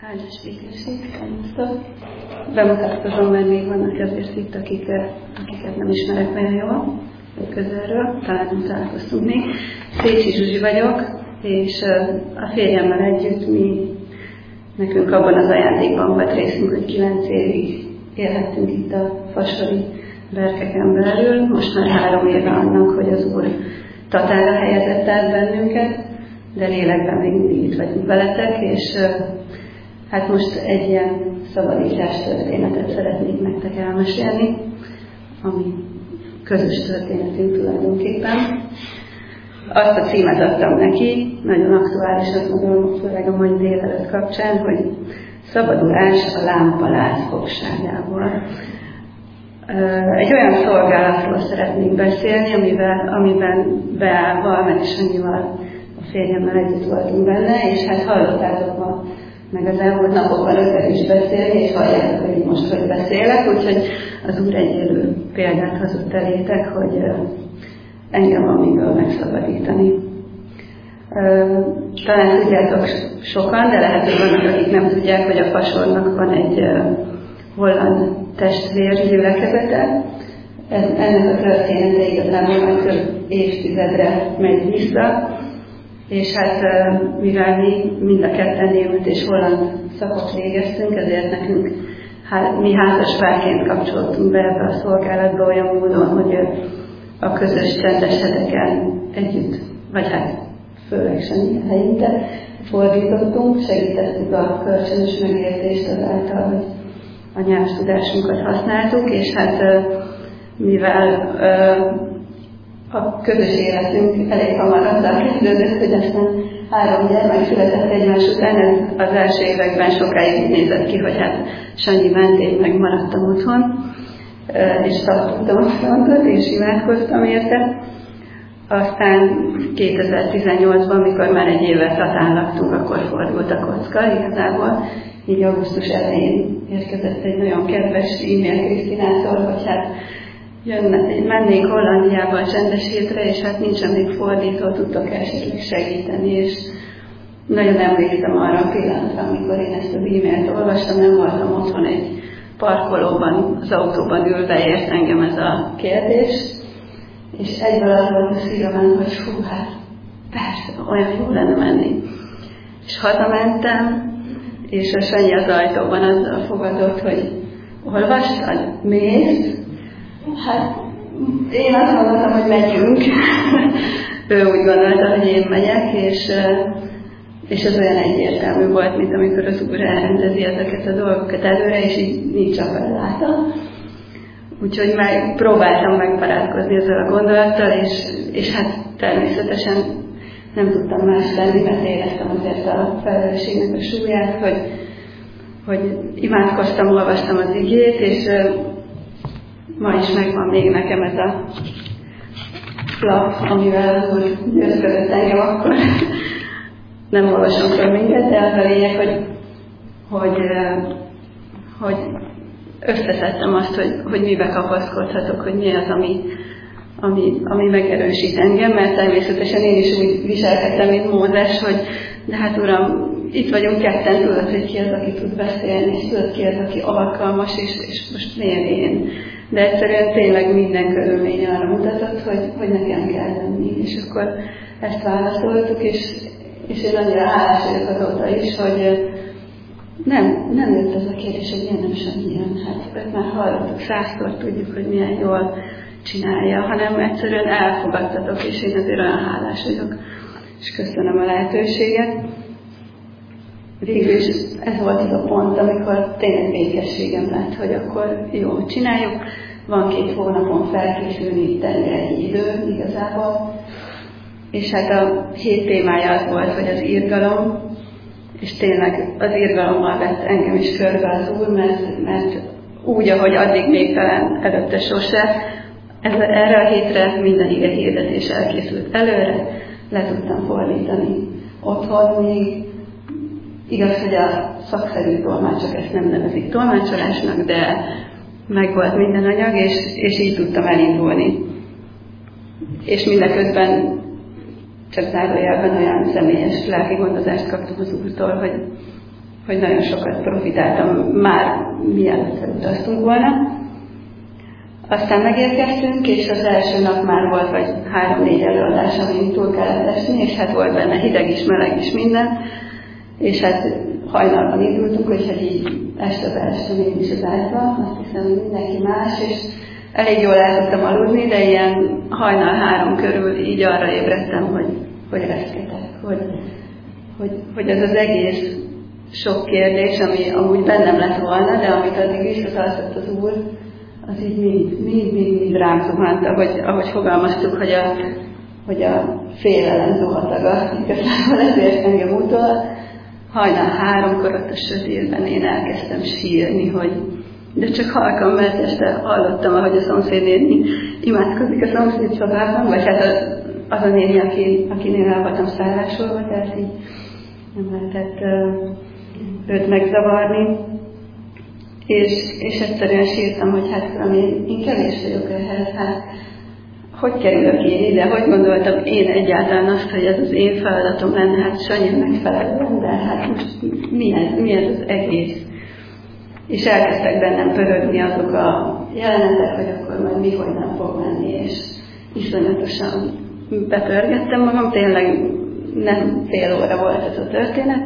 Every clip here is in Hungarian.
Áldás békesség, szervusztok! Bemutatkozom, mert még vannak azért itt, akiket nem ismerek nagyon jól, vagy közelről, talán nem találkoztunk még. Szécsi Zsuzsi vagyok, és a férjemmel együtt nekünk abban az ajándékban volt részünk, hogy 9 évig élhettünk itt a fasori berkeken belül. Most már 3 éve annak, hogy az Úr Tatára helyezett át bennünket, de lélekben még mindig itt vagyunk veletek, és hát most egy ilyen szabadítás történetet szeretnék nektek elmesélni, ami közös történetünk tulajdonképpen. Azt a címet adtam neki, nagyon aktuálisat mondom, főleg a mai délelőtt kapcsán, hogy szabadulás a lámpaláz fogságából. Egy olyan szolgálatról szeretnénk beszélni, amiben beállva, meg Sanyival, a férjemmel együtt voltunk benne, és hát hallottátok ma, meg az elmúlt napokban őket is beszélni, és halljátok, hogy most hogy beszélek, úgyhogy az Úr egy élő példát hozott elétek, hogy engem van miből megszabadítani. Talán tudjátok sokan, de lehet, hogy vannak, akik nem tudják, hogy a Fasornak van egy holland testvér gyülekezete. Ennek a története igazából már több évtizedre megy vissza, és hát mivel mi mind a ketten német és holland szakot végeztünk, ezért nekünk mi házaspárként kapcsolódtunk be ebbe a szolgálatba olyan módon, hogy a közös csendes heteken együtt, vagy hát főleg Sanyi helyinte fordítottunk, segítettük a kölcsönös megértést azáltal, hogy a nyelvtudásunkat használtuk, és hát mivel a közös életünk elég hamar azzal kezdődött, hogy aztán 3 gyermek született egymás után, ez az első években sokáig úgy nézett ki, hogy hát Sanyi ment, én meg maradtam otthon, és tartottam a frontot, és imádkoztam érte. Aztán 2018-ban, mikor már egy évet Tatán laktunk, akkor fordult a kocka igazából. Így augusztus elején érkezett egy nagyon kedves e-mail Krisztinától, hogy hát mennénk Hollandiába a csendes hétre, és hát nincsen még fordító, tudtok esetleg segíteni, és nagyon emlékszem arra a pillanatra, amikor én ezt az e-mailt olvastam, nem voltam otthon egy parkolóban, az autóban ülve ért engem ez a kérdés, és egyből az volt a szívem, hogy fú, hát persze, olyan jó lenne menni. És hazamentem, és a Sanyi az ajtóban azzal fogadott, hogy olvastad? Mész? Hát én azt gondoltam, hogy megyünk. Ő úgy gondolta, hogy én megyek, és ez olyan egyértelmű volt, mint amikor az Úr elrendezi ezeket a dolgokat előre, és így nincs a felláta. Úgyhogy már próbáltam megbarátkozni ezzel a gondolattal, és hát természetesen nem tudtam más tenni, mert éreztem azért a felelősségnek a súlyát, hogy imádkoztam, olvastam az igét, és ma is megvan még nekem ez a lap, amivel az Úr győzködött engem akkor. Nem olvasom fel minket, de az a lényeg, hogy összeszedtem azt, hogy mibe kapaszkodhatok, hogy mi az, ami megerősít engem, mert természetesen én is úgy viselkedtem, mint Mózes, hogy de hát Uram, itt vagyunk ketten, tudod, hogy ki az, aki tud beszélni, és tudod, ki az, aki alkalmas, és most miért én. De egyszerűen tényleg minden körülmény arra mutatott, hogy nekem kell lenni. És akkor ezt válaszoltuk, és én annyira hálás vagyok azóta is, hogy nem jött ez a kérdés, hogy miért nem Sannyi. Hát már hallottuk 100-szor, tudjuk, hogy milyen jól csinálja, hanem egyszerűen elfogadtatok, és én azért olyan hálás vagyok, és köszönöm a lehetőséget. Végül is ez volt az a pont, amikor tényleg békességem lett, hogy akkor jó, csináljuk. Van 2 hónapon felkészülni, tenni egy idő igazából. És hát a hét témája az volt, hogy az irgalom, és tényleg az irgalommal vett engem is körbe az Úr, mert úgy, ahogy addig még talán előtte sose, erre a hétre minden ige hirdetés elkészült előre, le tudtam fordítani otthon még. Igaz, hogy a szakszerű tolmácsok ezt nem nevezik tolmácsolásnak, de megvolt minden anyag, és így tudtam elindulni. És mindeközben csak zárójelben olyan személyes lelki gondozást kaptam az Úrtól, hogy nagyon sokat profitáltam már mielőtt utaztunk volna. Aztán megérkeztünk, és az első nap már volt vagy 3-4 előadás, amin túl kellett esni, és hát volt benne hideg is, meleg is, minden. És hát hajnalban indultunk, hogy hát így este én is az ágyba, azt hiszem, hogy mindenki más, és elég jól el tudtam aludni, de ilyen hajnal 3 körül így arra ébredtem, hogy reszketek, hogy ez az egész sok kérdés, ami amúgy bennem lett volna, de amit addig visszatartott az Úr, az így mind rám zuhant, ahogy fogalmaztuk, hogy a félelem zuhataga igazából ezért engem utol. Hajnal 3-kor ott a sötétben én elkezdtem sírni, de csak halkan, mert este hallottam, ahogy a szomszédnéni imádkozik a szomszéd szobában, vagy hát az a néni, akinél el voltam szállásolva, tehát így nem lehetett őt megzavarni. És egyszerűen sírtam, hogy hát valami én kevés vagyok ehhez, hát hogy kerülök én ide, hogy gondoltam én egyáltalán azt, hogy ez az én feladatom lenne, hát Sanyi megfelelő, de hát most mi ez az egész? És elkezdtek bennem pörögni azok a jelenetek, hogy akkor majd mi, hogy nem fog menni, és iszonyatosan betörgettem magam, tényleg nem fél óra volt ez a történet,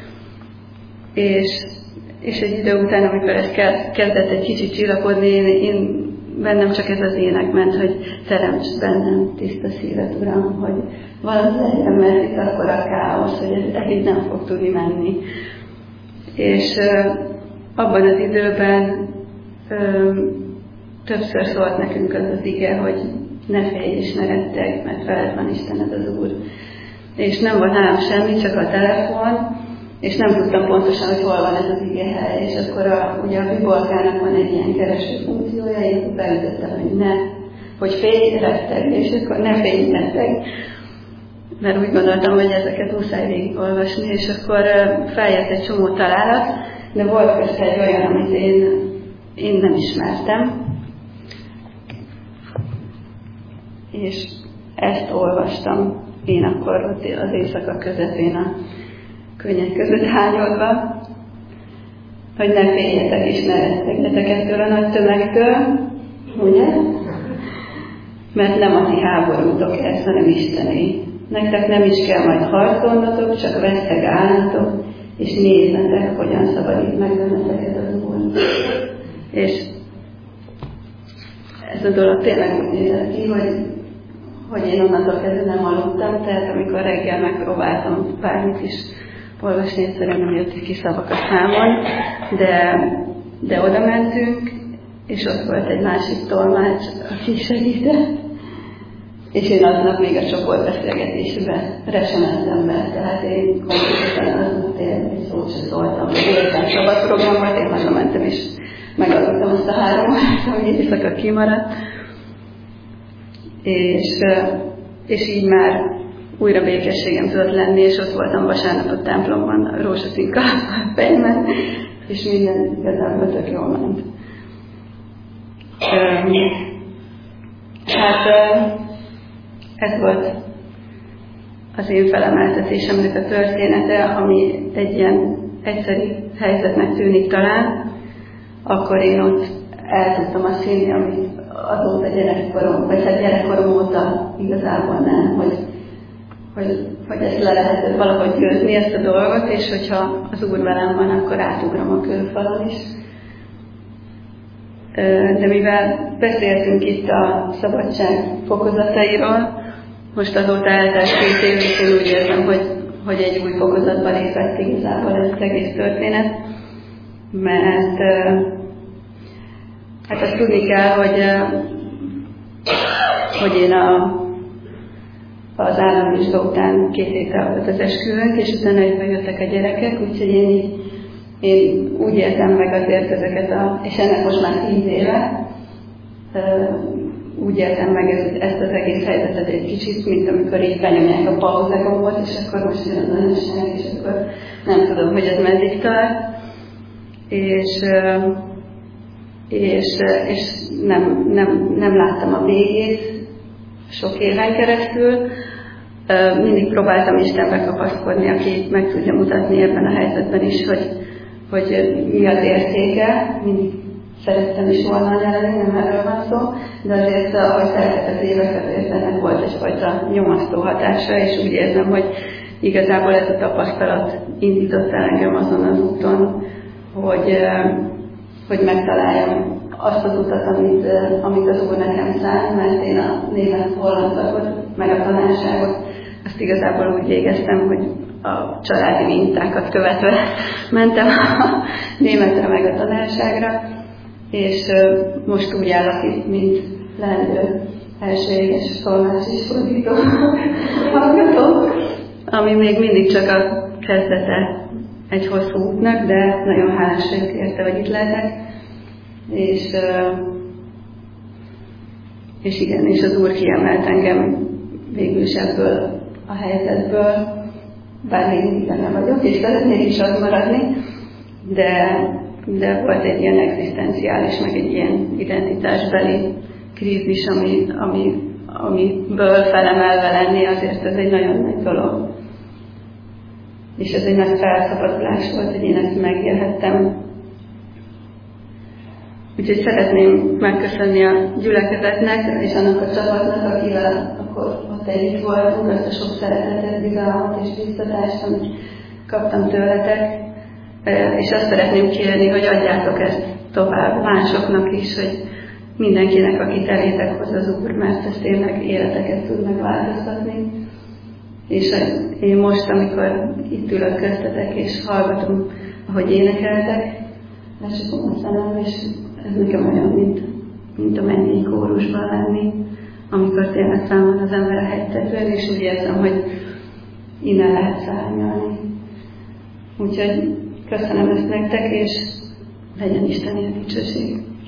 és egy idő után, amikor ez kezdett egy kicsit csillapodni, én bennem csak ez az ének ment, hogy teremts bennem tiszta szívet, Uram, hogy valami legyen, mert itt akkor a káosz, hogy ez így nem fog tudni menni. És abban az időben többször szólt nekünk az ige, hogy ne félj és ne rettegj, mert veled van Istened az Úr. És nem volt nálam semmi, csak a telefon, és nem tudtam pontosan, hogy hol van ez az igehely, és akkor ugye a Bibolgának van egy ilyen kereső funkciója, én beütöttem, hogy félj, retteg, és akkor ne félj, retteg, mert úgy gondoltam, hogy ezeket muszáj végigolvasni, és akkor feljött egy csomó találat, de volt közte egy olyan, amit én nem ismertem, és ezt olvastam én akkor ott az éjszaka közepén a könnyek között hányodva, hogy ne féljetek és ne rettegjetek ettől a nagy tömegtől, ugye? Mert nem a ti háborútok ez, hanem Istené. Nektek nem is kell majd harcolnotok, csak vesztek állnatok, és néznetek, hogyan szabadít meg benneteket az Úr. És ez a dolog tényleg úgy nézett ki, hogy én onnantól kezdve nem aludtam, tehát amikor reggel megpróbáltam bármit is olvasni, egyszerűen nem jöttek ki szavak a számon, de oda mentünk, és ott volt egy másik tolmács, aki segített, és én aznap még a csoportbeszélgetésbe sem mentem be, tehát én konkrétan aznap tényleg egy szót sem szóltam, hogy értem szabad program volt, én hazamentem, és megadottam azt a 3 órát, ami éjszaka kimaradt, és így már újra békességem tudott lenni, és ott voltam vasárnap a templomban, a rózsaszínka a fejemben, és minden igazából tök jól ment. Ez volt az én felemeltetésemnek a története, ami egy ilyen egyszerű helyzetnek tűnik talán, akkor én ott el tudtam azt hinni, amit azóta gyerekkorom, vagy hát gyerekkorom óta igazából nem, hogy ezt le lehet valahogy győzni, ezt a dolgot, és hogyha az Úr velem van, akkor átugrom a kőfalon is. De mivel beszéltünk itt a szabadság fokozatairól, most azóta eltelt 2 év, és én úgy érzem, hogy egy új fokozatba lépett igazából ez az egész történet, mert hát azt tudni kell, hogy én az államvizsga után 2 héttel volt az esküvőnk, és utána jöttek a gyerekek, úgyhogy én úgy éltem meg azért ezeket és ennek most már 10 éve, úgy éltem meg ezt az egész helyzetet egy kicsit, mint amikor így benyomják a pauza gombot, és akkor most jön az anyaság, és akkor nem tudom, hogy ez meddig tart. És nem láttam a végét sok éven keresztül. mindig próbáltam Istenbe kapaszkodni, aki meg tudja mutatni ebben a helyzetben is, hogy mi az értéke. Mindig szerettem is volna anya lenni, nem erről van szó, de azért, ahogy szeretett az évek, azért ennek volt egyfajta nyomasztó hatása, és úgy érzem, hogy igazából ez a tapasztalat indított el engem azon az úton, hogy megtaláljam azt az utat, amit az Úr nekem szán, mert én a német holland szakot, meg a tanárságot, azt igazából úgy végeztem, hogy a családi mintákat követve mentem a németre meg a tanárságra, és most úgy állok itt, mint leendő elsőséges tolmács és fordító hallgató, ami még mindig csak a kezdete egy hosszú útnak, de nagyon hálás vagyok érte, hogy itt lehetek. És igen, és az Úr kiemelt engem végül is ebből a helyzetből, bár még mindig benne vagyok, és szeretnék is az maradni, de volt egy ilyen egzisztenciális, meg egy ilyen identitásbeli krízis, amiből felemelve lenni, azért ez egy nagyon nagy dolog. És ez egy nagy felszabadulás volt, hogy én ezt megélhettem. Úgyhogy szeretném megköszönni a gyülekezetnek és annak a csapatnak, akivel akkor ott együtt voltunk, azt a sok szeretetet, bizalmat és biztatást, amit kaptam tőletek. És azt szeretném kérni, hogy adjátok ezt tovább másoknak is, hogy mindenkinek, akit elétek hoz az Úr, mert ez tényleg életeket tud megváltoztatni. És én most, amikor itt ülök köztetek és hallgatom, ahogy énekeltek, lecsukom a szemem, és ez nekem olyan, mint a mennyei kórusban lenni, amikor tényleg fel van az ember a hegytetőn, és úgy érzem, hogy innen lehet szárnyalni. Úgyhogy köszönöm ezt nektek, és legyen Isteni a dicsőség.